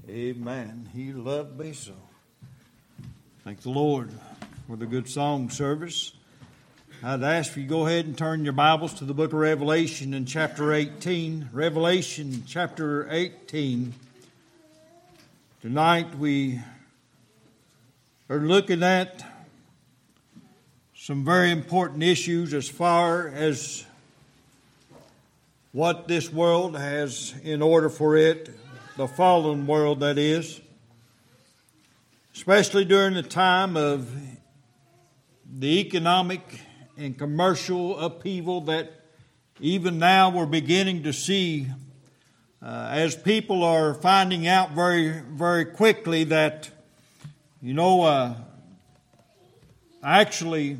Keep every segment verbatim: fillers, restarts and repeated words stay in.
Amen. He loved me so. Thank the Lord for the good song service. I'd ask you to go ahead and turn your Bibles to the book of Revelation in chapter eighteen. Revelation chapter eighteen. Tonight we are looking at some very important issues as far as what this world has in order for it, the fallen world that is, especially during the time of the economic and commercial upheaval that even now we're beginning to see uh, as people are finding out very, very quickly that, you know, uh, actually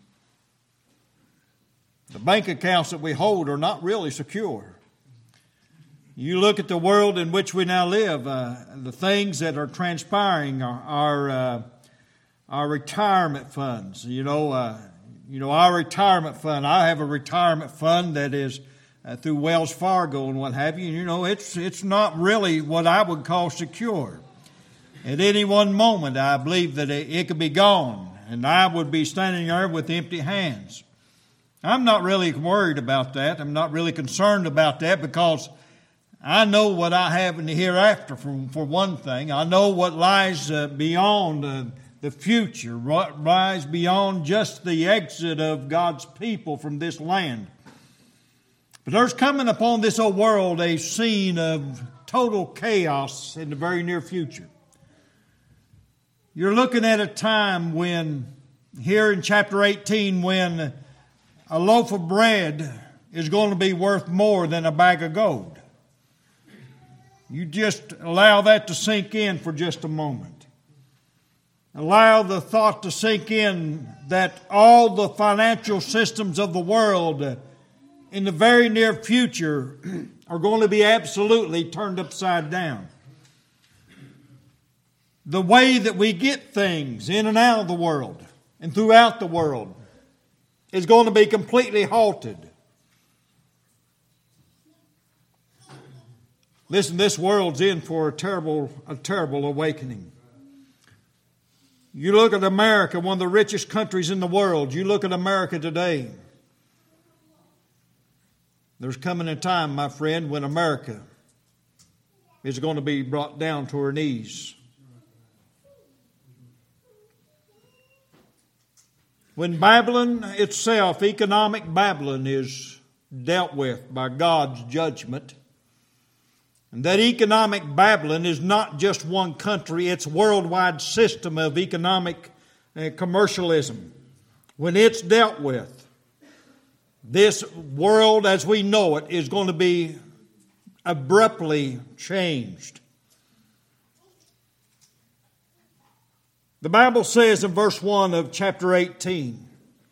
the bank accounts that we hold are not really secure. You look at the world in which we now live, uh, the things that are transpiring are our, uh, our retirement funds. You know, uh, you know, our retirement fund. I have a retirement fund that is uh, through Wells Fargo and what have you. And, you know, it's it's not really what I would call secure. At any one moment, I believe that it, it could be gone, and I would be standing there with empty hands. I'm not really worried about that. I'm not really concerned about that because I know what I have in the hereafter, for, for one thing. I know what lies uh, beyond uh, the future, what lies beyond just the exit of God's people from this land. But there's coming upon this old world a scene of total chaos in the very near future. You're looking at a time when, here in chapter eighteen, when a loaf of bread is going to be worth more than a bag of gold. You just allow that to sink in for just a moment. Allow the thought to sink in that all the financial systems of the world in the very near future are going to be absolutely turned upside down. The way that we get things in and out of the world and throughout the world is going to be completely halted. Listen, this world's in for a terrible, a terrible awakening. You look at America, one of the richest countries in the world. You look at America today. There's coming a time, my friend, when America is going to be brought down to her knees. When Babylon itself, economic Babylon, is dealt with by God's judgment, and that economic Babylon is not just one country, it's a worldwide system of economic uh, commercialism. When it's dealt with, this world as we know it is going to be abruptly changed. The Bible says in verse one of chapter eighteen,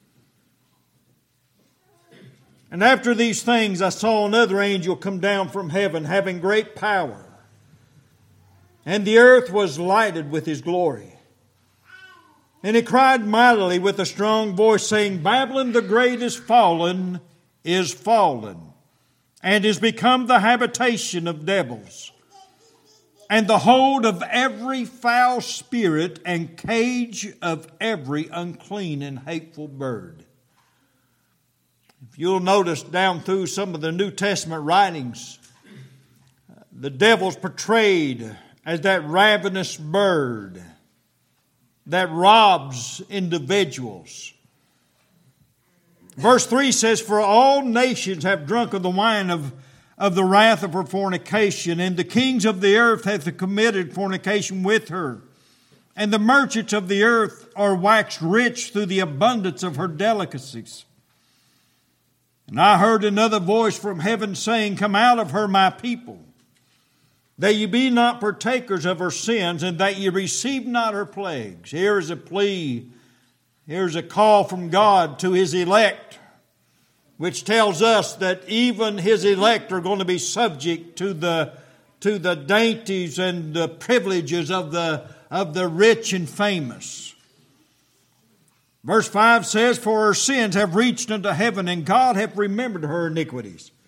"And after these things I saw another angel come down from heaven, having great power. And the earth was lighted with his glory. And he cried mightily with a strong voice, saying, Babylon the great is fallen, is fallen, and is become the habitation of devils, and the hold of every foul spirit, and cage of every unclean and hateful bird." If you'll notice down through some of the New Testament writings, the devil's portrayed as that ravenous bird that robs individuals. Verse three says, "For all nations have drunk of the wine of, of the wrath of her fornication, and the kings of the earth have committed fornication with her. And the merchants of the earth are waxed rich through the abundance of her delicacies. And I heard another voice from heaven saying, Come out of her, my people, that ye be not partakers of her sins, and that ye receive not her plagues." Here is a plea, here's a call from God to His elect, which tells us that even His elect are going to be subject to the, to the dainties and the privileges of the, of the rich and famous. Verse five says, "For her sins have reached unto heaven, and God hath remembered her iniquities.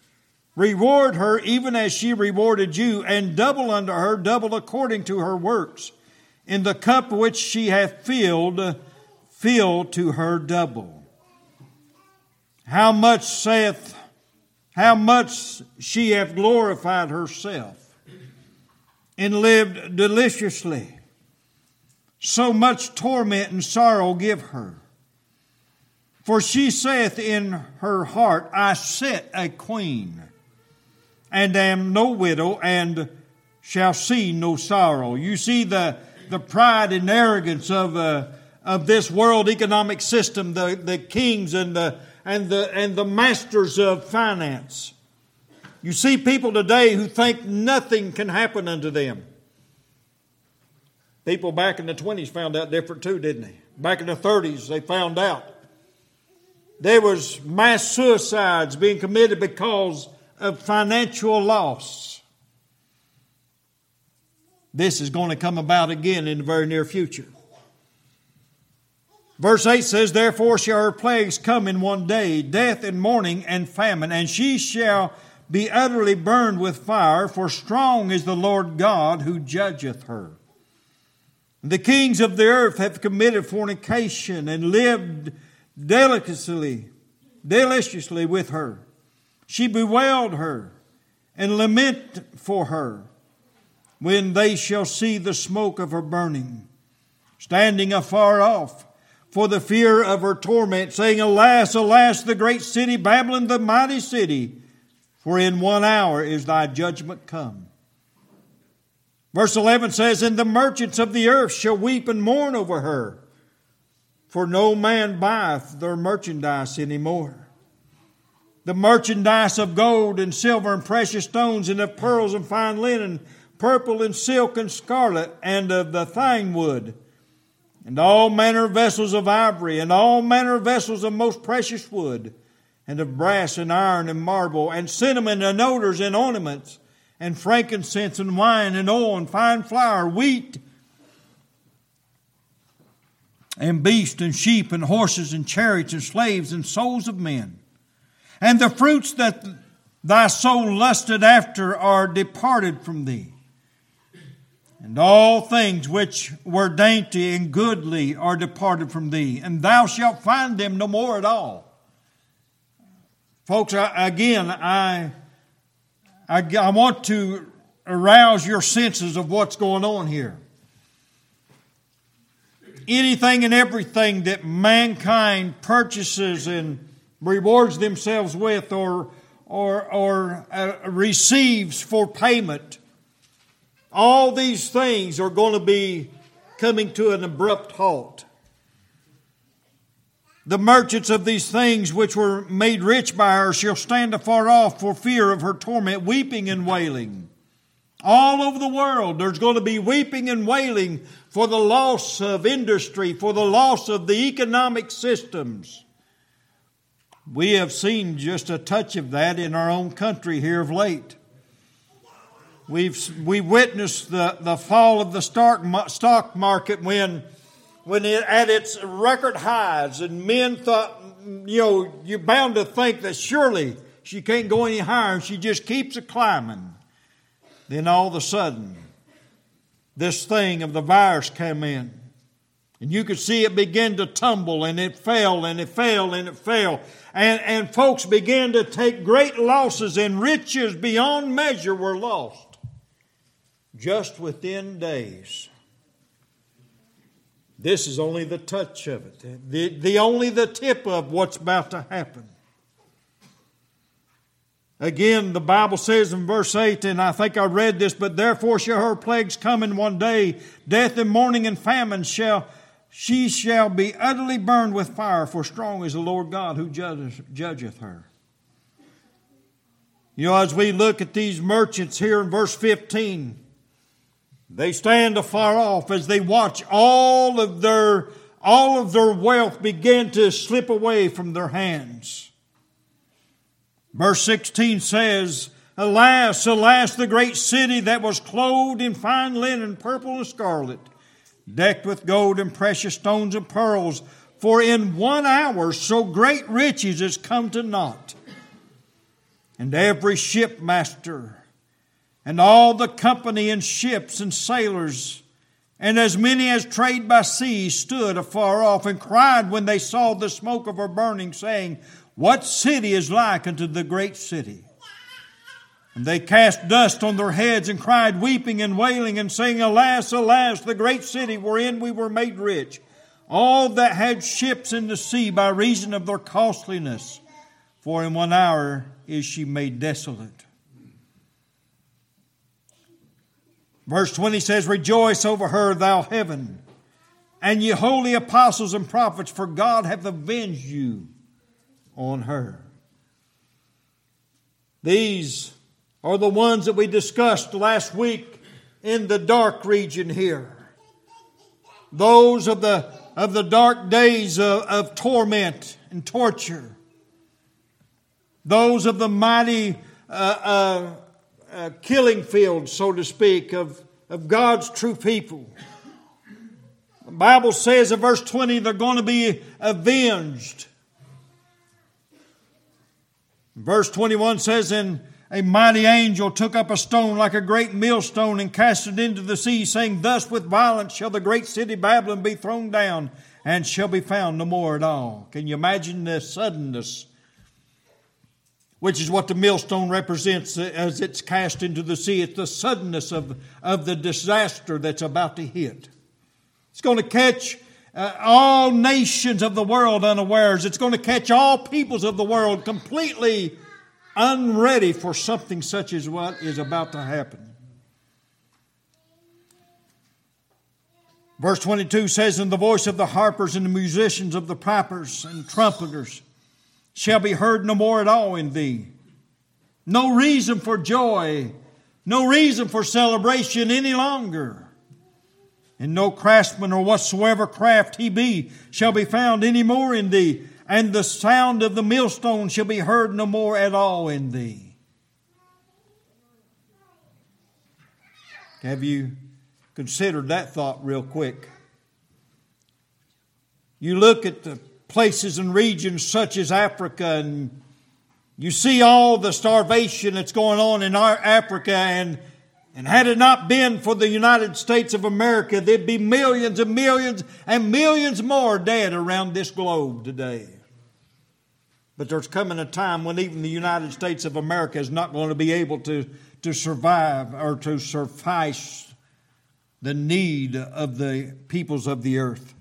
Reward her even as she rewarded you, and double unto her, double according to her works. In the cup which she hath filled, fill to her double. How much saith, how much she hath glorified herself, and lived deliciously. So much torment and sorrow give her. For she saith in her heart, I sit a queen, and am no widow, and shall see no sorrow. You see the, the pride and arrogance of uh, of this world economic system, the, the kings and the and the and the masters of finance. You see people today who think nothing can happen unto them. People back in the twenties found out different too, didn't they? Back in the thirties, they found out. There was mass suicides being committed because of financial loss. This is going to come about again in the very near future. Verse eight says, Therefore shall her plagues come in one day, death and mourning and famine, and she shall be utterly burned with fire, for strong is the Lord God who judgeth her. The kings of the earth have committed fornication and lived deliciously, deliciously with her. She bewailed her and lament for her when they shall see the smoke of her burning, standing afar off for the fear of her torment, saying, Alas, alas, the great city, Babylon, the mighty city, for in one hour is thy judgment come. Verse eleven says, And the merchants of the earth shall weep and mourn over her, for no man buyeth their merchandise any more. The merchandise of gold and silver and precious stones, and of pearls and fine linen, purple and silk and scarlet, and of the thine wood, and all manner of vessels of ivory, and all manner of vessels of most precious wood, and of brass and iron and marble, and cinnamon and odors and ornaments, and frankincense and wine and oil and fine flour, wheat and beasts and sheep and horses and chariots and slaves and souls of men. And the fruits that thy soul lusted after are departed from thee. And all things which were dainty and goodly are departed from thee, and thou shalt find them no more at all. Folks, I, again, I, I, I want to arouse your senses of what's going on here. Anything and everything that mankind purchases and rewards themselves with, or or or uh, receives for payment, all these things are going to be coming to an abrupt halt. The merchants of these things which were made rich by her shall stand afar off for fear of her torment, weeping and wailing. All over the world there's going to be weeping and wailing for the loss of industry, for the loss of the economic systems. We have seen just a touch of that in our own country here of late. We've we witnessed the, the fall of the stock stock market when when it at its record highs, and men thought, you know, you're bound to think that surely she can't go any higher, and she just keeps a climbing. Then all of a sudden, this thing of the virus came in, and you could see it begin to tumble, and it fell, and it fell, and it fell. And, and folks began to take great losses, and riches beyond measure were lost just within days. This is only the touch of it, the, the only the tip of what's about to happen. Again, the Bible says in verse eight, and I think I read this, but therefore shall her plagues come in one day, death and mourning and famine shall She shall be utterly burned with fire, for strong is the Lord God who judgeth, judgeth her. You know, as we look at these merchants here in verse fifteen, they stand afar off as they watch all of their, all of their wealth begin to slip away from their hands. Verse sixteen says, Alas, alas, the great city that was clothed in fine linen, purple and scarlet, decked with gold and precious stones and pearls, for in one hour so great riches is come to naught. And every shipmaster, and all the company in ships and sailors, and as many as trade by sea, stood afar off, and cried when they saw the smoke of her burning, saying, What city is like unto the great city? And they cast dust on their heads, and cried, weeping and wailing, and saying, Alas, alas, the great city wherein we were made rich, all that had ships in the sea by reason of their costliness. For in one hour is she made desolate. Verse twenty says, Rejoice over her, thou heaven, and ye holy apostles and prophets, for God hath avenged you on her. These are the ones that we discussed last week in the dark region here. Those of the, of the dark days of, of torment and torture. Those of the mighty uh, uh, uh, killing field, so to speak, of, of God's true people. The Bible says in verse twenty, they're going to be avenged. Verse twenty-one says, And a mighty angel took up a stone like a great millstone and cast it into the sea, saying, Thus with violence shall the great city Babylon be thrown down, and shall be found no more at all. Can you imagine the suddenness, which is what the millstone represents as it's cast into the sea? It's the suddenness of, of the disaster that's about to hit. It's going to catch uh, all nations of the world unawares. It's going to catch all peoples of the world completely unready for something such as what is about to happen. Verse twenty-two says, And the voice of the harpers and the musicians of the pipers and trumpeters shall be heard no more at all in thee. No reason for joy, no reason for celebration any longer. And no craftsman or whatsoever craft he be shall be found any more in thee. And the sound of the millstone shall be heard no more at all in thee. Have you considered that thought real quick? You look at the places and regions such as Africa, and you see all the starvation that's going on in our Africa, and, and had it not been for the United States of America, there'd be millions and millions and millions more dead around this globe today. But there's coming a time when even the United States of America is not going to be able to, to survive or to suffice the need of the peoples of the earth.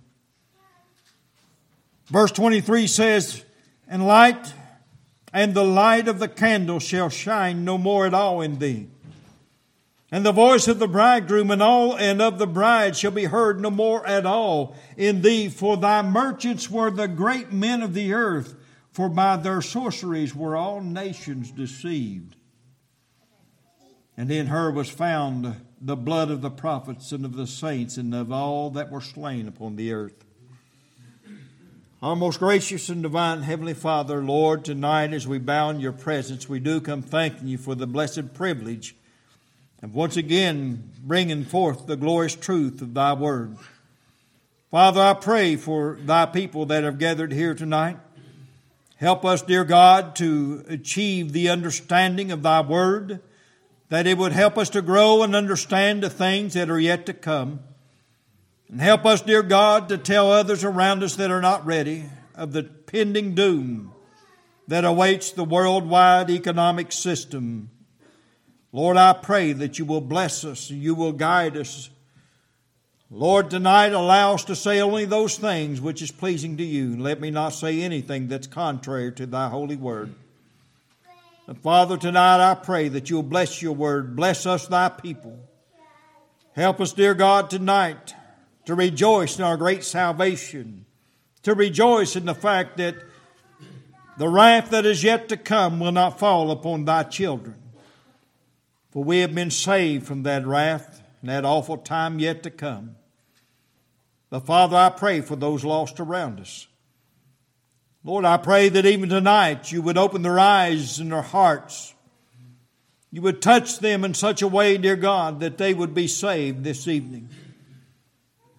Verse twenty-three says, And light and the light of the candle shall shine no more at all in thee. And the voice of the bridegroom and all and of the bride shall be heard no more at all in thee. For thy merchants were the great men of the earth, for by their sorceries were all nations deceived. And in her was found the blood of the prophets and of the saints and of all that were slain upon the earth. Our most gracious and divine Heavenly Father, Lord, tonight as we bow in your presence, we do come thanking you for the blessed privilege of once again bringing forth the glorious truth of thy word. Father, I pray for thy people that have gathered here tonight. Help us, dear God, to achieve the understanding of thy word, that it would help us to grow and understand the things that are yet to come. And help us, dear God, to tell others around us that are not ready of the pending doom that awaits the worldwide economic system. Lord, I pray that you will bless us, you will guide us. Lord, tonight allow us to say only those things which is pleasing to you. Let me not say anything that's contrary to thy holy word. And Father, tonight I pray that you'll bless your word. Bless us, thy people. Help us, dear God, tonight to rejoice in our great salvation, to rejoice in the fact that the wrath that is yet to come will not fall upon thy children. For we have been saved from that wrath and that awful time yet to come. But Father, I pray for those lost around us. Lord, I pray that even tonight you would open their eyes and their hearts. You would touch them in such a way, dear God, that they would be saved this evening.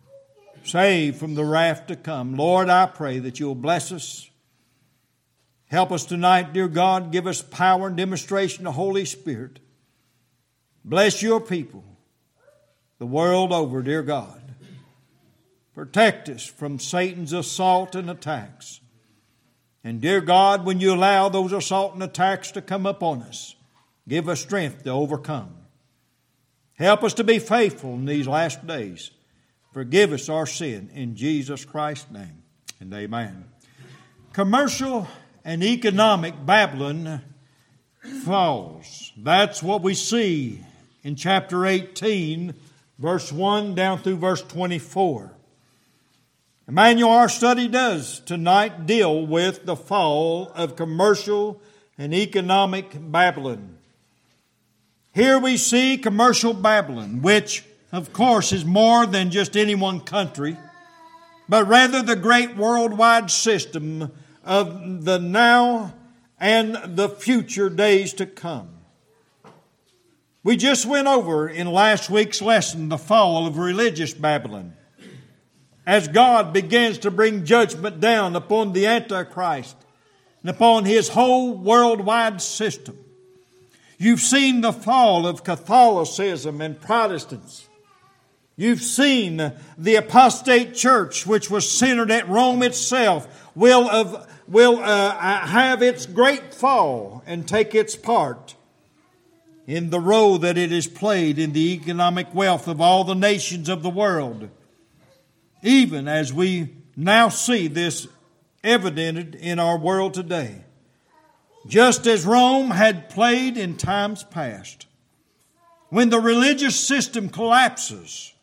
Saved from the wrath to come. Lord, I pray that you'll bless us. Help us tonight, dear God. Give us power and demonstration of the Holy Spirit. Bless your people the world over, dear God. Protect us from Satan's assault and attacks. And dear God, when you allow those assault and attacks to come upon us, give us strength to overcome. Help us to be faithful in these last days. Forgive us our sin in Jesus Christ's name. And amen. Commercial and economic Babylon falls. That's what we see in chapter eighteen, verse one down through verse twenty-four. Emmanuel, our study does tonight deal with the fall of commercial and economic Babylon. Here we see commercial Babylon, which of course is more than just any one country, but rather the great worldwide system of the now and the future days to come. We just went over in last week's lesson the fall of religious Babylon, as God begins to bring judgment down upon the Antichrist and upon his whole worldwide system. You've seen the fall of Catholicism and Protestants. You've seen the apostate church, which was centered at Rome itself, will, of, will uh, have its great fall and take its part in the role that it has played in the economic wealth of all the nations of the world, even as we now see this evidented in our world today. Just as Rome had played in times past. When the religious system collapses,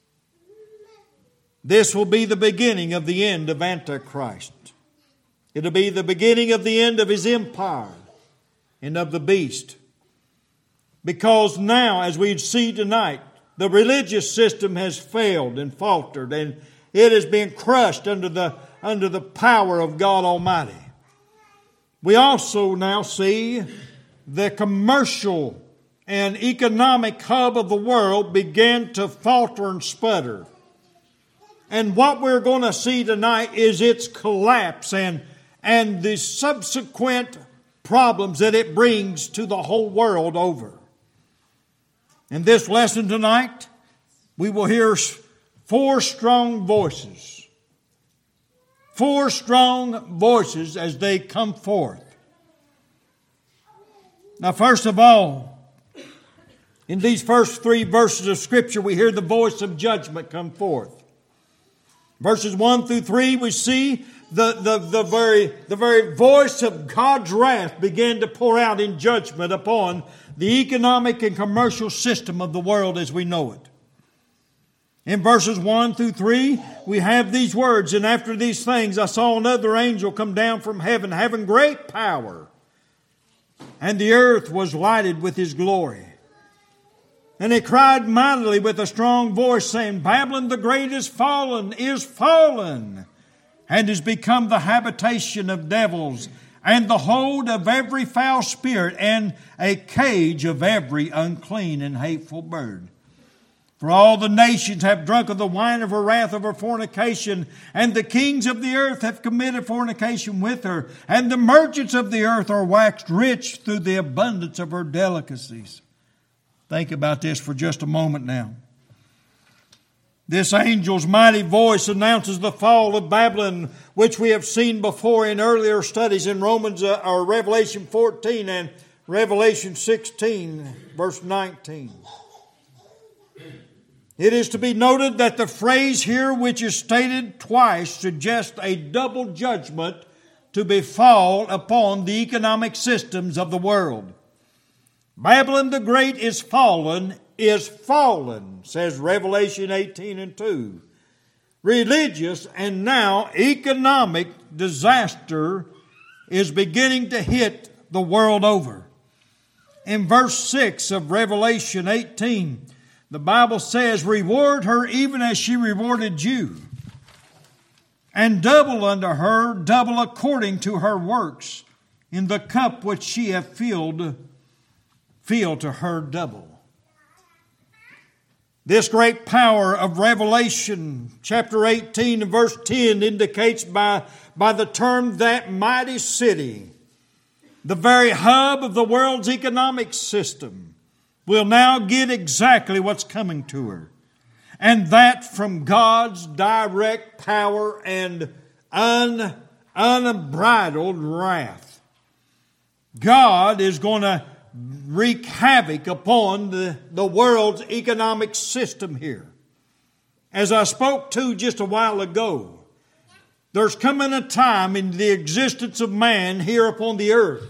this will be the beginning of the end of Antichrist. It'll be the beginning of the end of his empire and of the beast. Because now, as we see tonight, the religious system has failed and faltered, and it has been crushed under the, under the power of God Almighty. We also now see the commercial and economic hub of the world begin to falter and sputter. And what we're going to see tonight is its collapse and, and the subsequent problems that it brings to the whole world over. In this lesson tonight, we will hear four strong voices. Four strong voices as they come forth. Now, first of all, in these first three verses of Scripture, we hear the voice of judgment come forth. Verses one through three, we see the, the, the, very, the very voice of God's wrath begin to pour out in judgment upon the economic and commercial system of the world as we know it. In verses one through three, we have these words, "And after these things I saw another angel come down from heaven, having great power, and the earth was lighted with his glory. And he cried mightily with a strong voice, saying, Babylon the great is fallen, is fallen, and is become the habitation of devils, and the hold of every foul spirit, and a cage of every unclean and hateful bird. For all the nations have drunk of the wine of her wrath, of her fornication, and the kings of the earth have committed fornication with her, and the merchants of the earth are waxed rich through the abundance of her delicacies." Think about this for just a moment now. This angel's mighty voice announces the fall of Babylon, which we have seen before in earlier studies in Romans uh, or Revelation fourteen and Revelation sixteen, verse nineteen. It is to be noted that the phrase here, which is stated twice, suggests a double judgment to befall upon the economic systems of the world. Babylon the Great is fallen, is fallen, says Revelation eighteen and two. Religious and now economic disaster is beginning to hit the world over. In verse six of Revelation eighteen, the Bible says, "Reward her even as she rewarded you, and double unto her, double according to her works. In the cup which she hath filled, fill to her double." This great power of Revelation chapter eighteen and verse ten indicates by, by the term "that mighty city," the very hub of the world's economic system, will now get exactly what's coming to her. And that from God's direct power and un, unbridled wrath. God is going to wreak havoc upon the, the world's economic system here. As I spoke to just a while ago, there's coming a time in the existence of man here upon the earth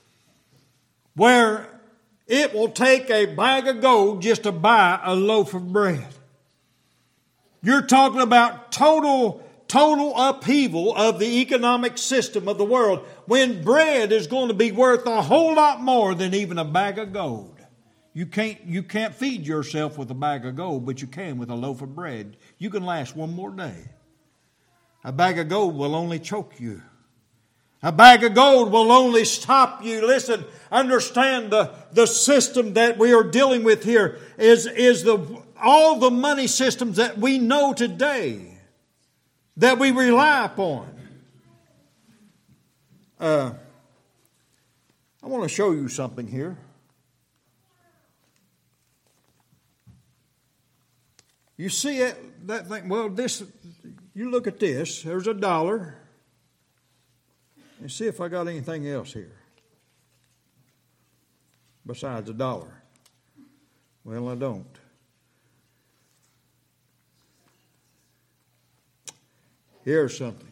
where it will take a bag of gold just to buy a loaf of bread. You're talking about total, total upheaval of the economic system of the world when bread is going to be worth a whole lot more than even a bag of gold. You can't, you can't feed yourself with a bag of gold, but you can with a loaf of bread. You can last one more day. A bag of gold will only choke you. A bag of gold will only stop you. Listen, understand the, the system that we are dealing with here is, is the, all the money systems that we know today, that we rely upon. Uh, I want to show you something here. You see it, that thing? Well, this, you look at this. There's a dollar. And see if I got anything else here besides a dollar. Well, I don't. Here's something.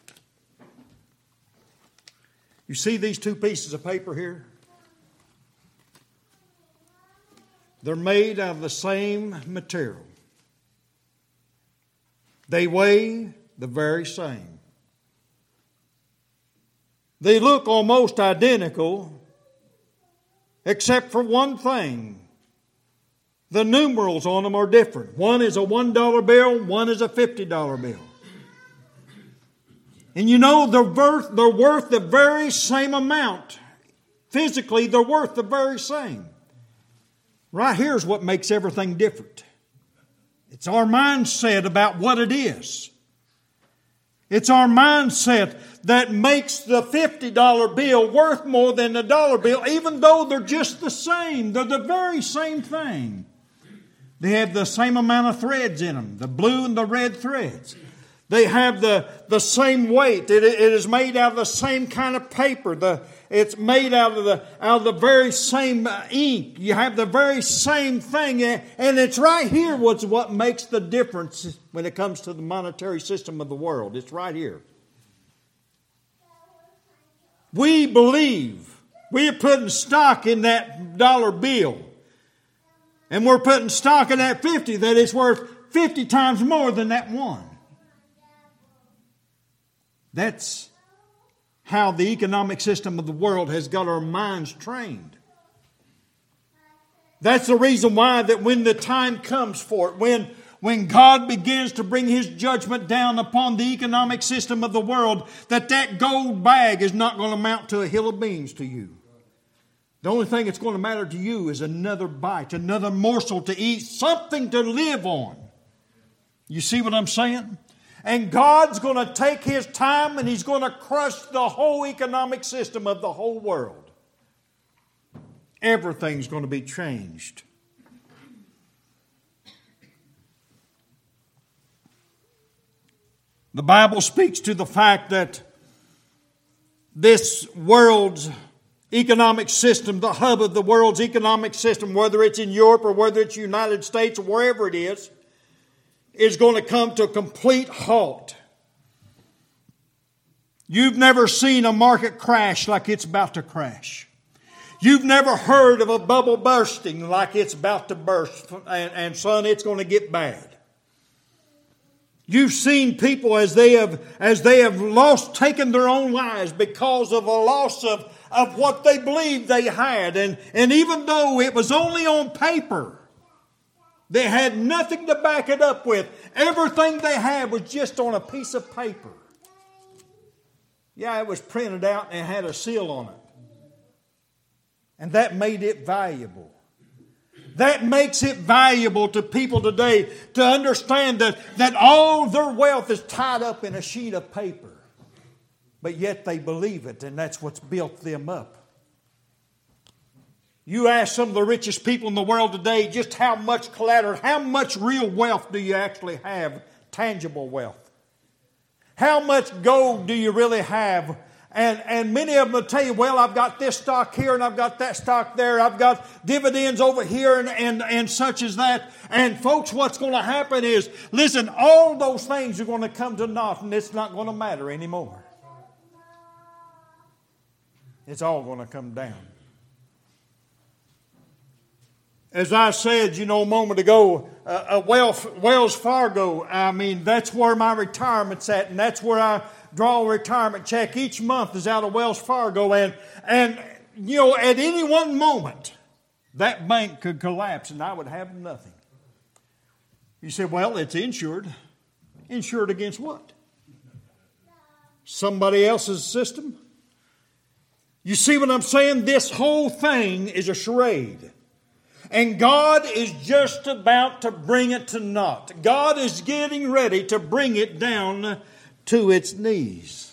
You see these two pieces of paper here? They're made out of the same material. They weigh the very same. They look almost identical, except for one thing. The numerals on them are different. One is a one dollar bill, one is a fifty dollar bill. And you know, they're worth, they're worth the very same amount. Physically, they're worth the very same. Right here's what makes everything different. It's our mindset about what it is. It's our mindset that makes the fifty dollar bill worth more than the dollar bill, even though they're just the same. They're the very same thing. They have the same amount of threads in them, the blue and the red threads. They have the, the same weight. It, it is made out of the same kind of paper. The, it's made out of the out of the very same ink. You have the very same thing. And it's right here what's what makes the difference when it comes to the monetary system of the world. It's right here. We believe we are putting stock in that dollar bill. And we're putting stock in that fifty that it's worth fifty times more than that one. That's how the economic system of the world has got our minds trained. That's the reason why that when the time comes for it, when, when God begins to bring His judgment down upon the economic system of the world, that that gold bag is not going to amount to a hill of beans to you. The only thing that's going to matter to you is another bite, another morsel to eat, something to live on. You see what I'm saying? And God's going to take His time and He's going to crush the whole economic system of the whole world. Everything's going to be changed. The Bible speaks to the fact that this world's economic system, the hub of the world's economic system, whether it's in Europe or whether it's the United States or wherever it is, is going to come to a complete halt. You've never seen a market crash like it's about to crash. You've never heard of a bubble bursting like it's about to burst. And, and son, it's going to get bad. You've seen people as they have, as they have lost, taken their own lives because of a loss of, of what they believed they had. And, and even though it was only on paper, they had nothing to back it up with. Everything they had was just on a piece of paper. Yeah, it was printed out and it had a seal on it. And that made it valuable. That makes it valuable to people today to understand that, that all their wealth is tied up in a sheet of paper. But yet they believe it, and that's what's built them up. You ask some of the richest people in the world today just how much collateral, how much real wealth do you actually have, tangible wealth? How much gold do you really have? And, and many of them will tell you, well, I've got this stock here and I've got that stock there. I've got dividends over here and, and, and such as that. And folks, what's going to happen is, listen, all those things are going to come to naught and it's not going to matter anymore. It's all going to come down. As I said, you know, a moment ago, uh, Wells, Wells Fargo, I mean, that's where my retirement's at, and that's where I draw a retirement check each month is out of Wells Fargo. And, and you know, at any one moment, that bank could collapse and I would have nothing. You say, well, it's insured. Insured against what? Somebody else's system? You see what I'm saying? This whole thing is a charade. And God is just about to bring it to naught. God is getting ready to bring it down to its knees.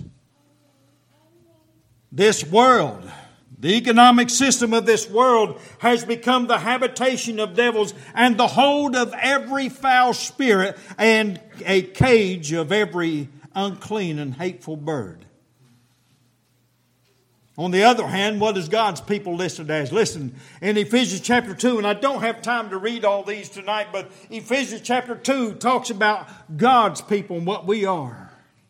This world, the economic system of this world has become the habitation of devils and the hold of every foul spirit and a cage of every unclean and hateful bird. On the other hand, what is God's people listed as? Listen, in Ephesians chapter two, and I don't have time to read all these tonight, but Ephesians chapter two talks about God's people and what we are.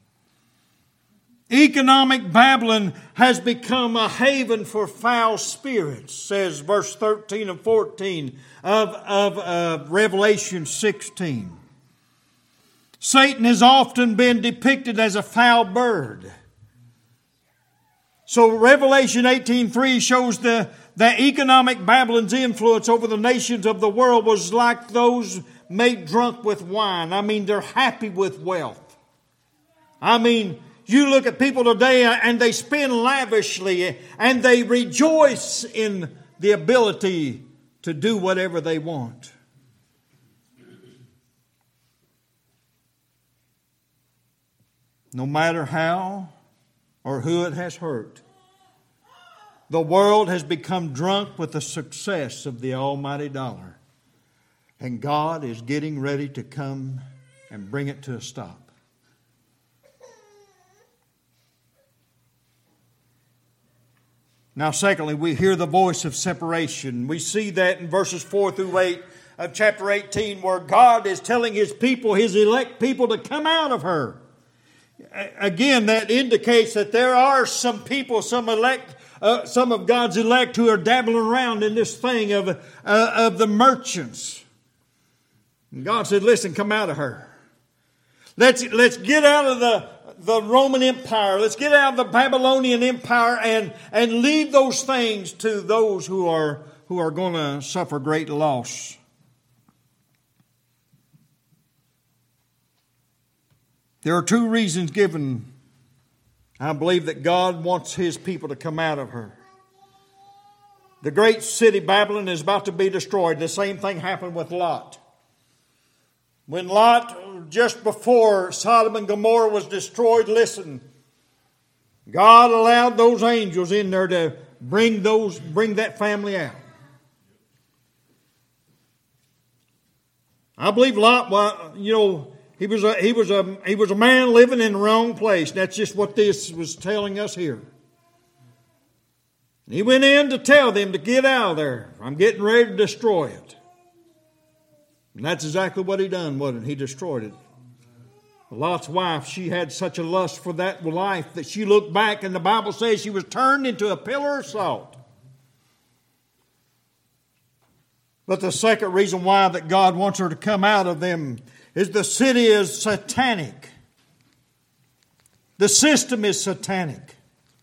Economic Babylon has become a haven for foul spirits, says verse thirteen and fourteen of, of uh, Revelation sixteen. Satan has often been depicted as a foul bird. So Revelation eighteen three shows the, that economic Babylon's influence over the nations of the world was like those made drunk with wine. I mean, they're happy with wealth. I mean, you look at people today and they spend lavishly and they rejoice in the ability to do whatever they want. No matter how or who it has hurt, the world has become drunk with the success of the almighty dollar. And God is getting ready to come and bring it to a stop. Now, secondly, we hear the voice of separation. We see that in verses four through eight of chapter eighteen, where God is telling His people, His elect people, to come out of her. Again, that indicates that there are some people, some elect, uh, some of God's elect who are dabbling around in this thing of, uh, of the merchants. And God said, listen, come out of her. Let's, let's get out of the, the Roman Empire. Let's get out of the Babylonian Empire and, and leave those things to those who are, who are going to suffer great loss. There are two reasons given, I believe, that God wants His people to come out of her. The great city Babylon is about to be destroyed. The same thing happened with Lot. When Lot, just before Sodom and Gomorrah was destroyed, listen, God allowed those angels in there to bring those, bring that family out. I believe Lot, well, you know, He was a, he was a, he was a man living in the wrong place. That's just what this was telling us here. He went in to tell them to get out of there. I'm getting ready to destroy it. And that's exactly what he done, wasn't it? He destroyed it. Lot's wife, she had such a lust for that life that she looked back and the Bible says she was turned into a pillar of salt. But the second reason why that God wants her to come out of them is the city is satanic. The system is satanic.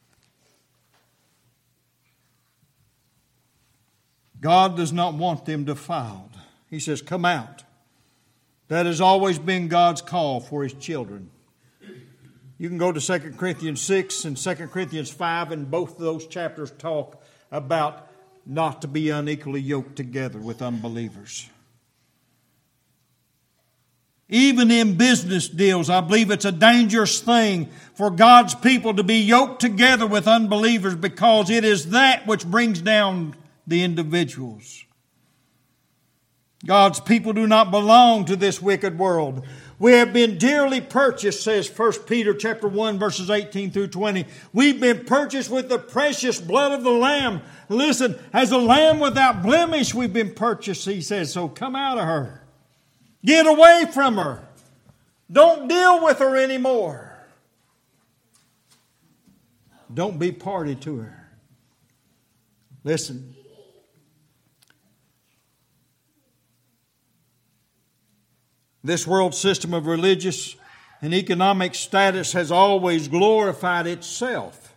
God does not want them defiled. He says, come out. That has always been God's call for His children. You can go to Second Corinthians six and Second Corinthians five, and both of those chapters talk about not to be unequally yoked together with unbelievers. Even in business deals, I believe it's a dangerous thing for God's people to be yoked together with unbelievers, because it is that which brings down the individuals. God's people do not belong to this wicked world. We have been dearly purchased, says First Peter chapter one, verses eighteen through twenty. We've been purchased with the precious blood of the Lamb. Listen, as a lamb without blemish, we've been purchased, he says. So come out of her. Get away from her. Don't deal with her anymore. Don't be party to her. Listen. This world system of religious and economic status has always glorified itself.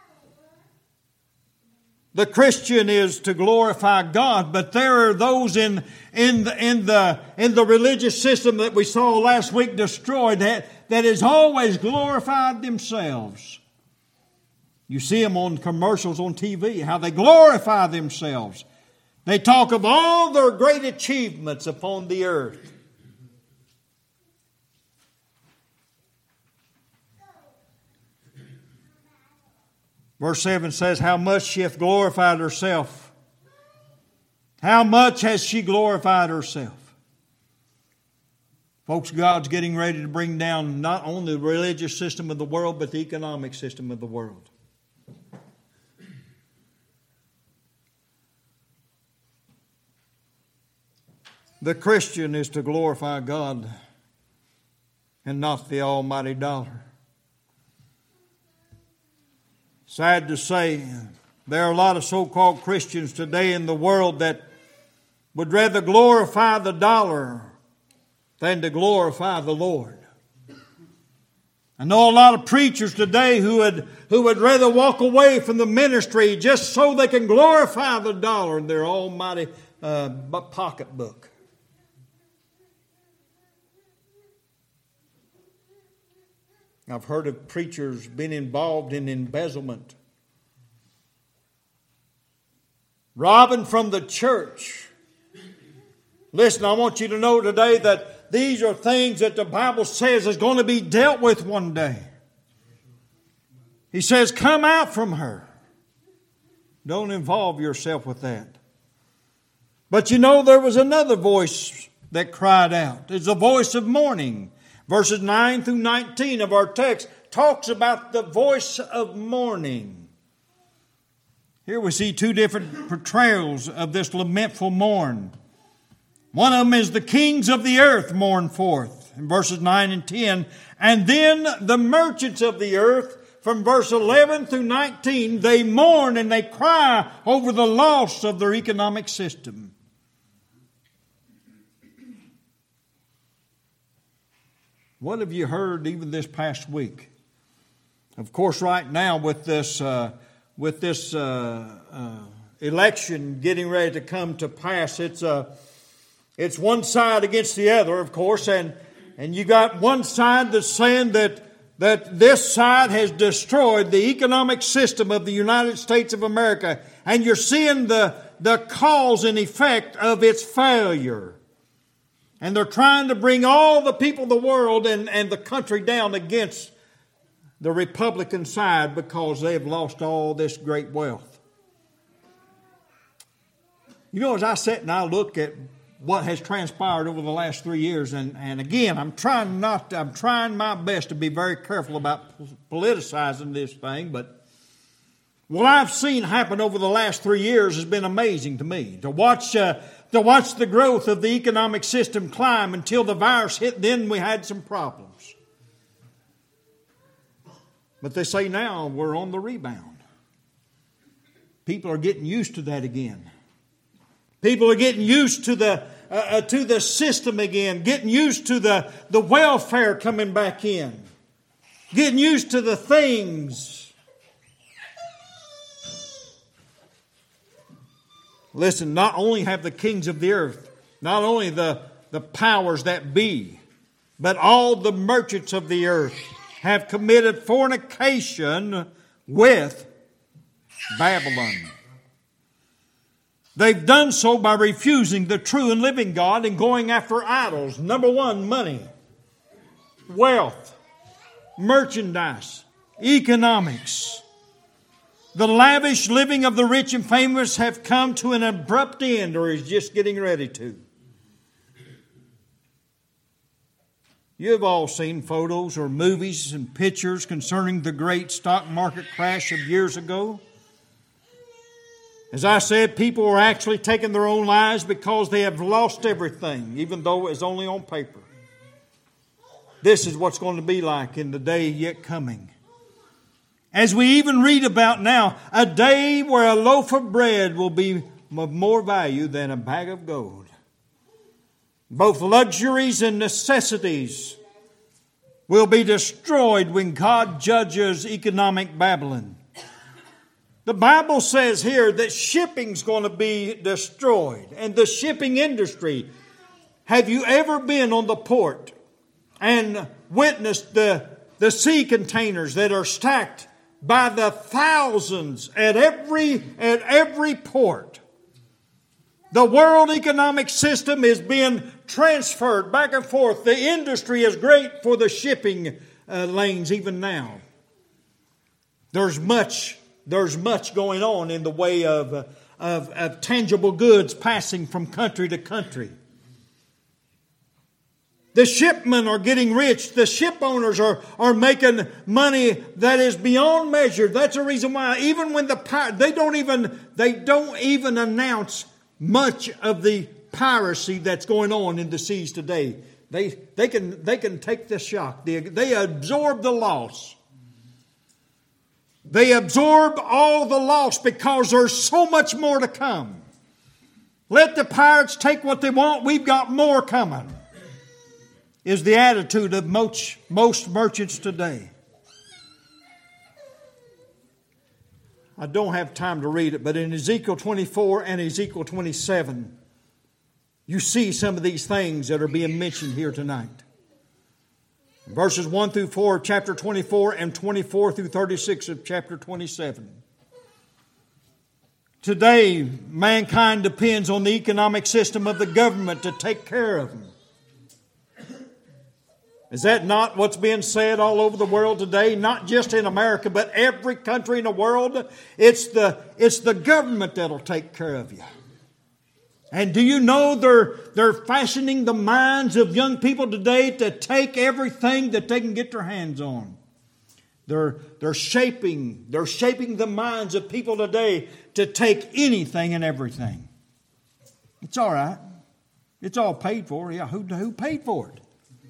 The Christian is to glorify God, but there are those in, in, the, in, the, in the religious system that we saw last week destroyed that, that has always glorified themselves. You see them on commercials on T V, how they glorify themselves. They talk of all their great achievements upon the earth. Verse seven says, how much she hath glorified herself. How much has she glorified herself? Folks, God's getting ready to bring down not only the religious system of the world, but the economic system of the world. The Christian is to glorify God and not the almighty dollar. Sad to say, there are a lot of so-called Christians today in the world that would rather glorify the dollar than to glorify the Lord. I know a lot of preachers today who would, who would rather walk away from the ministry just so they can glorify the dollar in their almighty uh, pocketbook. I've heard of preachers being involved in embezzlement, robbing from the church. Listen, I want you to know today that these are things that the Bible says is going to be dealt with one day. He says, come out from her. Don't involve yourself with that. But you know, there was another voice that cried out. It's the voice of mourning. Verses nine through nineteen of our text talks about the voice of mourning. Here we see two different portrayals of this lamentful mourn. One of them is the kings of the earth mourn forth in verses nine and ten. And then the merchants of the earth from verse eleven through nineteen, they mourn and they cry over the loss of their economic system. What have you heard even this past week? Of course, right now with this uh, with this uh, uh, election getting ready to come to pass, it's uh, it's one side against the other, of course, and and you got one side that's saying that that this side has destroyed the economic system of the United States of America, and you're seeing the the cause and effect of its failure. And they're trying to bring all the people of the world and, and the country down against the Republican side because they've lost all this great wealth. You know, as I sit and I look at what has transpired over the last three years, and, and again, I'm trying not to, I'm trying my best to be very careful about politicizing this thing, but what I've seen happen over the last three years has been amazing to me. To watch uh, to watch the growth of the economic system climb until the virus hit, then we had some problems. But they say now we're on the rebound. People are getting used to that again. People are getting used to the uh, uh, to the system again, getting used to the, the welfare coming back in, getting used to the things. Listen, not only have the kings of the earth, not only the, the powers that be, but all the merchants of the earth have committed fornication with Babylon. They've done so by refusing the true and living God and going after idols. Number one, money, wealth, merchandise, economics. The lavish living of the rich and famous have come to an abrupt end, or is just getting ready to. You have all seen photos or movies and pictures concerning the great stock market crash of years ago. As I said, people are actually taking their own lives because they have lost everything, even though it's only on paper. This is what's going to be like in the day yet coming. As we even read about now, a day where a loaf of bread will be of more value than a bag of gold. Both luxuries and necessities will be destroyed when God judges economic Babylon. The Bible says here that shipping's going to be destroyed, and the shipping industry. Have you ever been on the port and witnessed the, the sea containers that are stacked by the thousands at every, at every port? The world economic system is being transferred back and forth. The industry is great for the shipping uh, lanes even now. There's much, there's much going on in the way of, uh, of, of tangible goods passing from country to country. The shipmen are getting rich. The ship owners are, are making money that is beyond measure. That's the reason why even when the they don't even they don't even announce much of the piracy that's going on in the seas today. They they can they can take the shock. They, they absorb the loss. They absorb all the loss because there's so much more to come. Let the pirates take what they want. We've got more coming. Is the attitude of most, most merchants today. I don't have time to read it, but in Ezekiel twenty-four and Ezekiel twenty-seven, you see some of these things that are being mentioned here tonight. Verses one through four of chapter twenty-four and twenty-four through thirty-six of chapter twenty-seven. Today, mankind depends on the economic system of the government to take care of them. Is that not what's being said all over the world today? Not just in America, but every country in the world. It's the, it's the government that'll take care of you. And do you know they're, they're fashioning the minds of young people today to take everything that they can get their hands on. They're, they're shaping, they're shaping the minds of people today to take anything and everything. It's all right. It's all paid for. Yeah, who, who paid for it?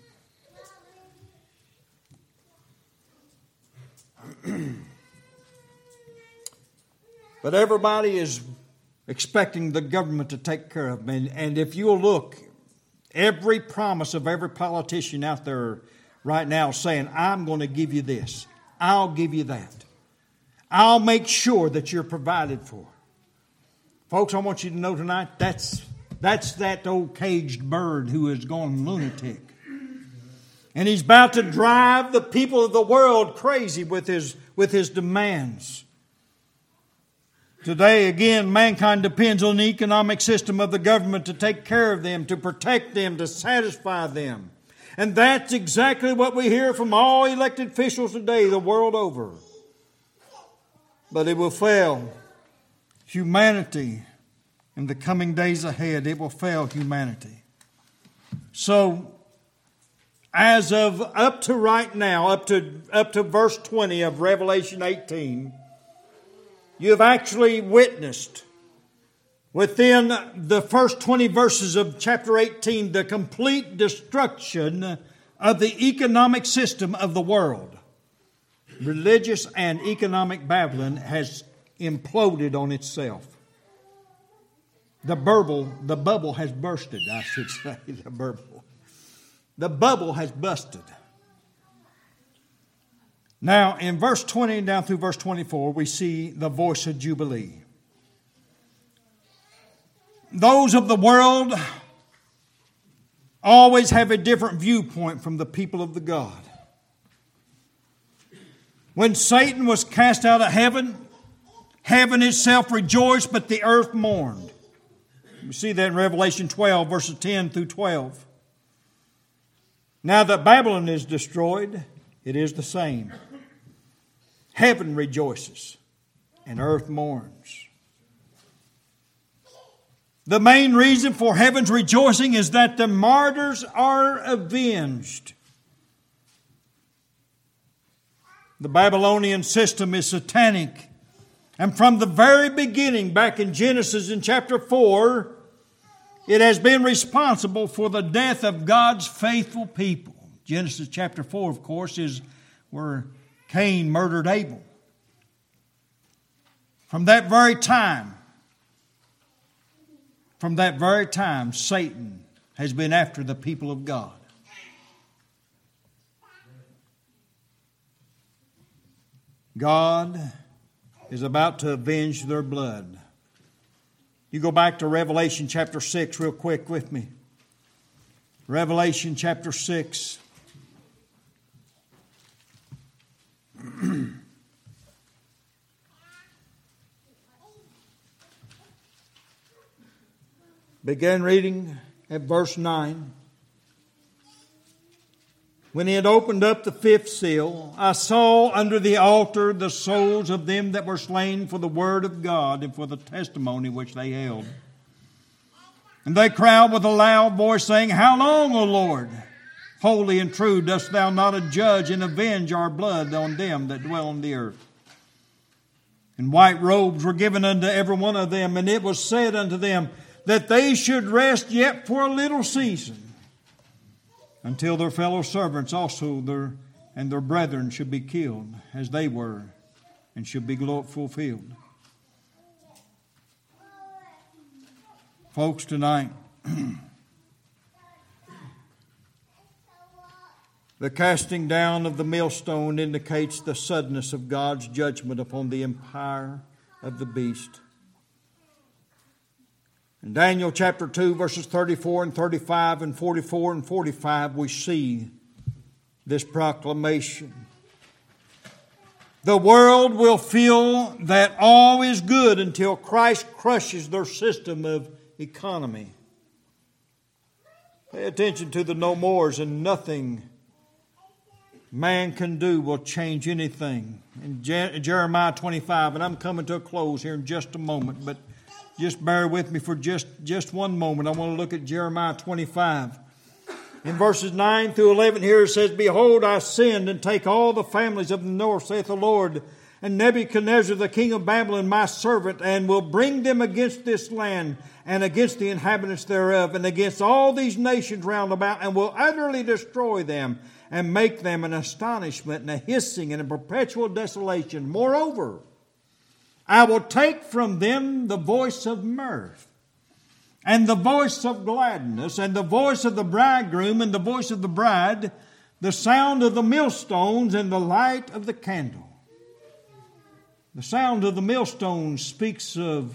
But everybody is expecting the government to take care of them. And, and if you'll look, every promise of every politician out there right now saying, I'm going to give you this. I'll give you that. I'll make sure that you're provided for. Folks, I want you to know tonight, that's, that's that old caged bird who has gone lunatic. And he's about to drive the people of the world crazy with his, with his demands. Today, again, mankind depends on the economic system of the government to take care of them, to protect them, to satisfy them. And that's exactly what we hear from all elected officials today, the world over. But it will fail humanity in the coming days ahead. It will fail humanity. So, as of up to right now, up to up to verse twenty of Revelation eighteen, you have actually witnessed within the first twenty verses of chapter eighteen the complete destruction of the economic system of the world. Religious and economic Babylon has imploded on itself. The bubble, the bubble has bursted, I should say, the bubble. The bubble has busted. Now, in verse twenty down through verse twenty-four, we see the voice of Jubilee. Those of the world always have a different viewpoint from the people of the God. When Satan was cast out of heaven, heaven itself rejoiced, but the earth mourned. We see that in Revelation twelve, verses ten through twelve. Now that Babylon is destroyed, it is the same. Heaven rejoices. and earth mourns. The main reason for heaven's rejoicing is that the martyrs are avenged. The Babylonian system is satanic. And from the very beginning, back in Genesis in chapter four, it has been responsible for the death of God's faithful people. Genesis chapter four, of course, is where Cain murdered Abel. From that very time, from that very time, Satan has been after the people of God. God is about to avenge their blood. You go back to Revelation chapter six real quick with me. Revelation chapter six. Begin reading at verse nine. When he had opened up the fifth seal, I saw under the altar the souls of them that were slain for the word of God and for the testimony which they held. And they cried with a loud voice, saying, How long, O Lord, holy and true, dost thou not adjudge and avenge our blood on them that dwell on the earth? And white robes were given unto every one of them, and it was said unto them that they should rest yet for a little season, until their fellow servants also their and their brethren should be killed, as they were, and should be fulfilled. Folks, tonight, the casting down of the millstone indicates the suddenness of God's judgment upon the empire of the beast. In Daniel chapter two, verses thirty-four and thirty-five and forty-four and forty-five, we see this proclamation. The world will feel that all is good until Christ crushes their system of economy. Pay attention to the no mores, and nothing man can do will change anything. In Jeremiah twenty-five, and I'm coming to a close here in just a moment, but just bear with me for just, just one moment. I want to look at Jeremiah twenty-five. In verses nine through eleven here it says, Behold, I send and take all the families of the north, saith the Lord, and Nebuchadnezzar the king of Babylon my servant, and will bring them against this land, and against the inhabitants thereof, and against all these nations round about, and will utterly destroy them, and make them an astonishment, and a hissing, and a perpetual desolation. Moreover, I will take from them the voice of mirth, and the voice of gladness, and the voice of the bridegroom, and the voice of the bride, the sound of the millstones, and the light of the candle. The sound of the millstone speaks of,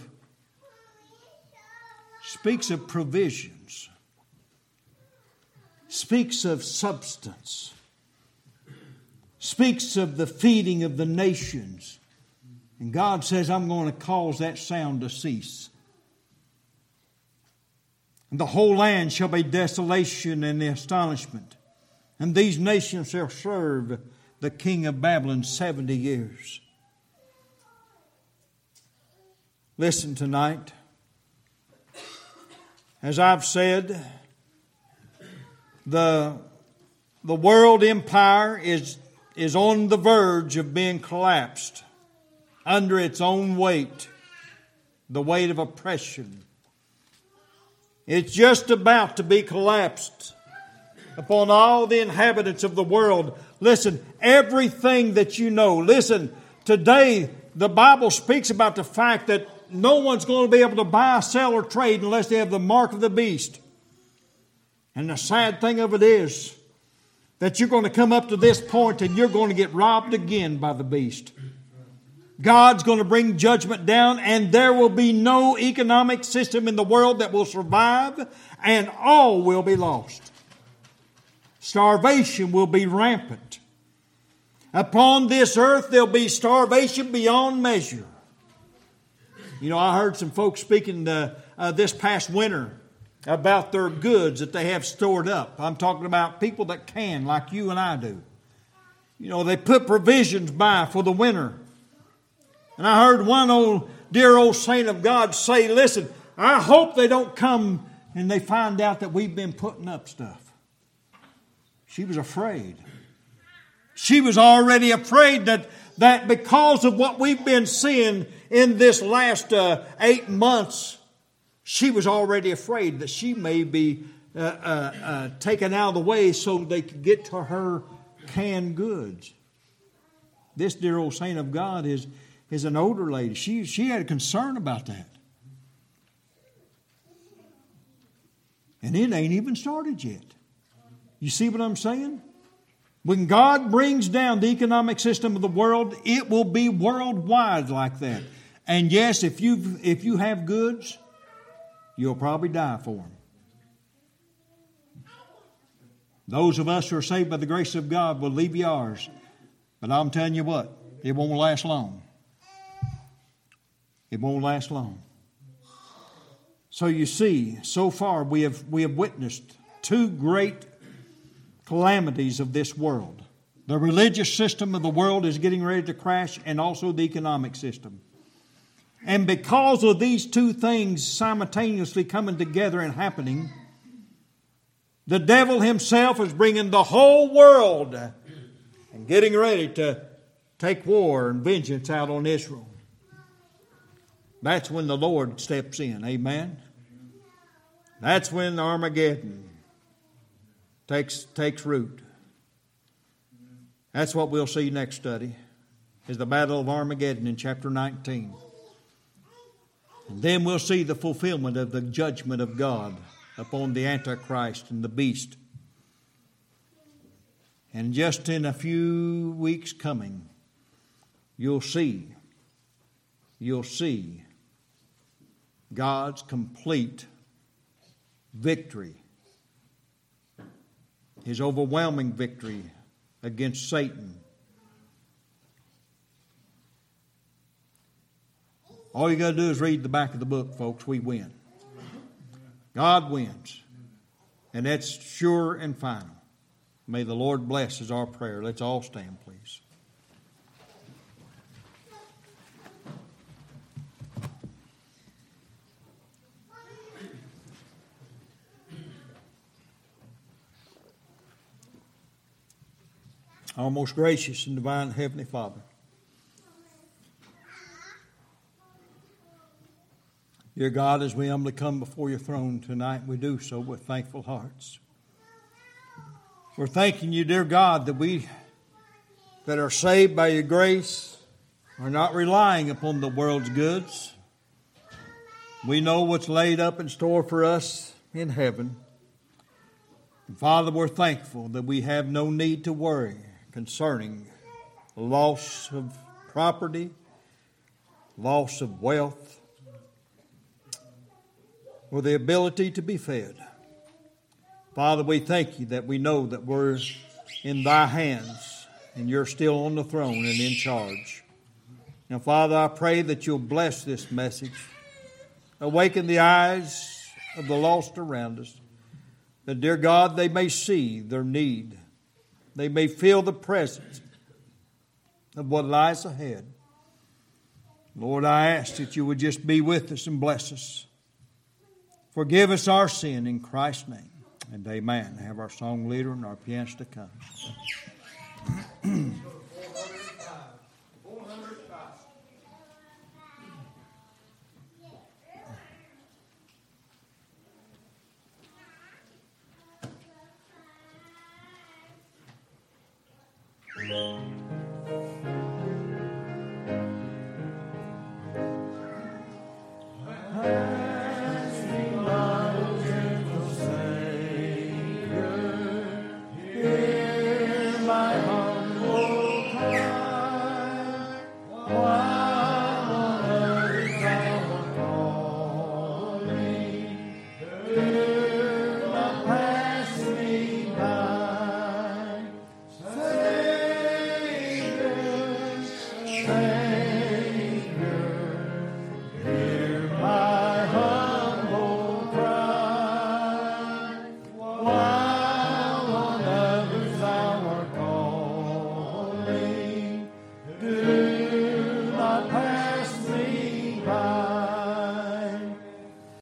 speaks of provisions, speaks of substance, speaks of the feeding of the nations. And God says, I'm going to cause that sound to cease. And the whole land shall be desolation and the astonishment. And these nations shall serve the king of Babylon seventy years. Listen tonight. As I've said, the, the world empire is, is on the verge of being collapsed under its own weight, the weight of oppression. It's just about to be collapsed upon all the inhabitants of the world. Listen, everything that you know. Listen, today the Bible speaks about the fact that no one's going to be able to buy, sell, or trade unless they have the mark of the beast. And the sad thing of it is that you're going to come up to this point and you're going to get robbed again by the beast. God's going to bring judgment down, and there will be no economic system in the world that will survive, and all will be lost. Starvation will be rampant. Upon this earth, there'll be starvation beyond measure. You know, I heard some folks speaking uh, uh, this past winter about their goods that they have stored up. I'm talking about people that can, like you and I do. You know, they put provisions by for the winter. And I heard one old, dear old saint of God say, listen, I hope they don't come and they find out that we've been putting up stuff. She was afraid. She was already afraid that, that because of what we've been seeing in this last uh, eight months, she was already afraid that she may be uh, uh, uh, taken out of the way so they could get to her canned goods. This dear old saint of God is, is an older lady. She, she had a concern about that. And it ain't even started yet. You see what I'm saying? When God brings down the economic system of the world, it will be worldwide like that. And yes, if you if you have goods, you'll probably die for them. Those of us who are saved by the grace of God will leave yours. But I'm telling you what, it won't last long. It won't last long. So you see, so far we have we have witnessed two great calamities of this world. The religious system of the world is getting ready to crash, and also the economic system. And because of these two things simultaneously coming together and happening, the devil himself is bringing the whole world and getting ready to take war and vengeance out on Israel. That's when the Lord steps in. Amen. That's when Armageddon takes takes root. That's what we'll see next study, is the Battle of Armageddon in chapter nineteen. And then we'll see the fulfillment of the judgment of God upon the Antichrist and the beast. And just in a few weeks coming, you'll see, you'll see God's complete victory, His overwhelming victory against Satan. All you got to do is read the back of the book, folks. We win. God wins. And that's sure and final. May the Lord bless is our prayer. Let's all stand, please. Our most gracious and divine Heavenly Father, dear God, as we humbly come before your throne tonight, we do so with thankful hearts. We're thanking you, dear God, that we that are saved by your grace are not relying upon the world's goods. We know what's laid up in store for us in heaven. And Father, we're thankful that we have no need to worry concerning loss of property, loss of wealth, or the ability to be fed. Father, we thank you that we know that we're in thy hands and you're still on the throne and in charge. Now, Father, I pray that you'll bless this message. Awaken the eyes of the lost around us, that, dear God, they may see their need. They may feel the presence of what lies ahead. Lord, I ask that you would just be with us and bless us. Forgive us our sin in Christ's name. And amen. Have our song leader and our pianist to come.